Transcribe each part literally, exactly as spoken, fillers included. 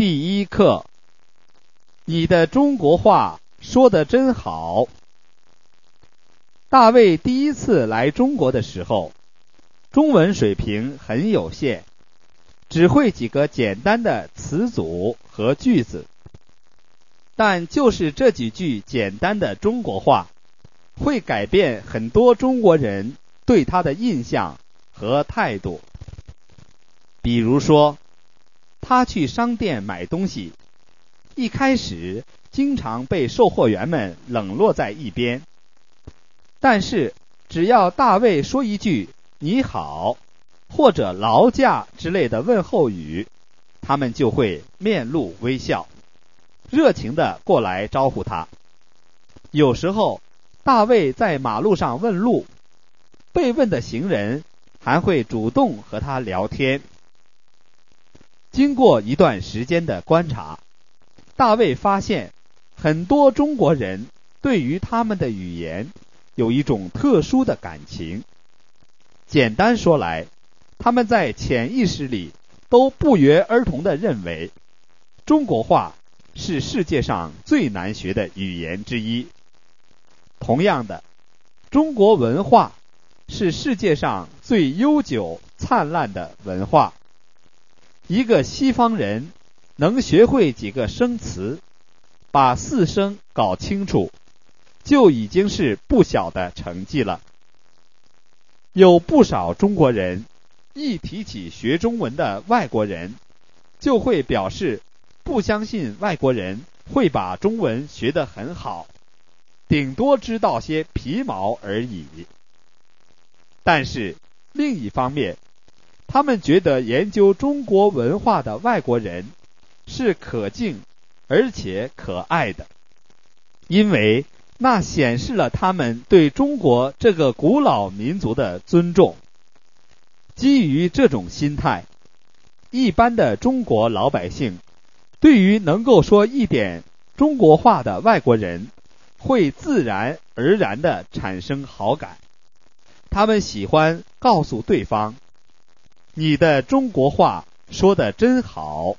第一课，你的中国话说得真好。大卫第一次来中国的时候，中文水平很有限，只会几个简单的词组和句子。但就是这几句简单的中国话，会改变很多中国人对他的印象和态度。比如说，他去商店买东西，一开始经常被售货员们冷落在一边，但是只要大卫说一句你好或者劳驾之类的问候语，他们就会面露微笑，热情地过来招呼他。有时候大卫在马路上问路，被问的行人还会主动和他聊天。经过一段时间的观察，大卫发现很多中国人对于他们的语言有一种特殊的感情。简单说来，他们在潜意识里都不约而同地认为，中国话是世界上最难学的语言之一。同样的，中国文化是世界上最悠久灿烂的文化。一个西方人能学会几个生词，把四声搞清楚，就已经是不小的成绩了。有不少中国人一提起学中文的外国人，就会表示不相信外国人会把中文学得很好，顶多知道些皮毛而已。但是另一方面，他们觉得研究中国文化的外国人是可敬而且可爱的，因为那显示了他们对中国这个古老民族的尊重。基于这种心态，一般的中国老百姓对于能够说一点中国话的外国人会自然而然地产生好感。他们喜欢告诉对方，你的中国话说得真好。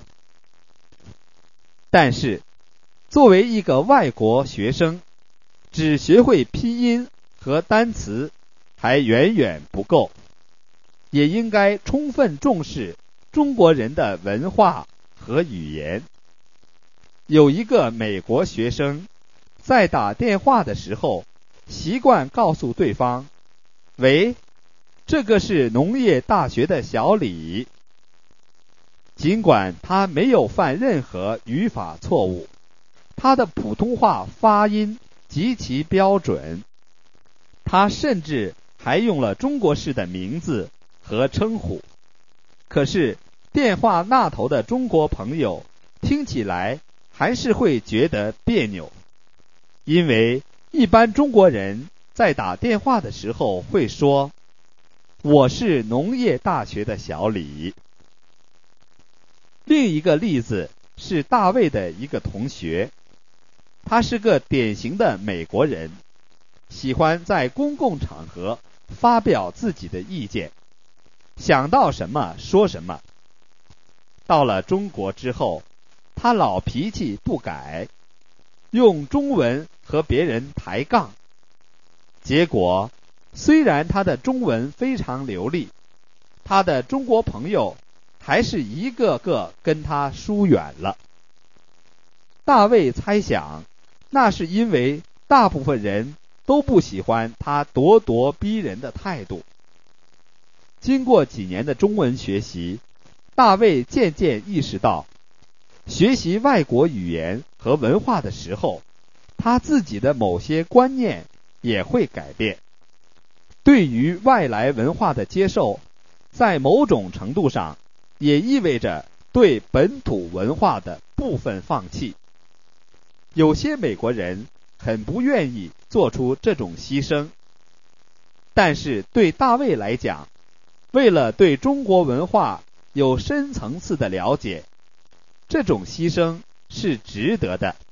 但是作为一个外国学生，只学会拼音和单词还远远不够，也应该充分重视中国人的文化和语言。有一个美国学生在打电话的时候，习惯告诉对方，喂，这个是农业大学的小李。尽管他没有犯任何语法错误，他的普通话发音极其标准，他甚至还用了中国式的名字和称呼。可是电话那头的中国朋友听起来还是会觉得别扭，因为一般中国人在打电话的时候会说，我是农业大学的小李。另一个例子是大卫的一个同学，他是个典型的美国人，喜欢在公共场合发表自己的意见，想到什么说什么。到了中国之后，他老脾气不改，用中文和别人抬杠。结果虽然他的中文非常流利，他的中国朋友还是一个个跟他疏远了。大卫猜想，那是因为大部分人都不喜欢他咄咄逼人的态度。经过几年的中文学习，大卫渐渐意识到，学习外国语言和文化的时候，他自己的某些观念也会改变。对于外来文化的接受，在某种程度上也意味着对本土文化的部分放弃。有些美国人很不愿意做出这种牺牲，但是对大卫来讲，为了对中国文化有深层次的了解，这种牺牲是值得的。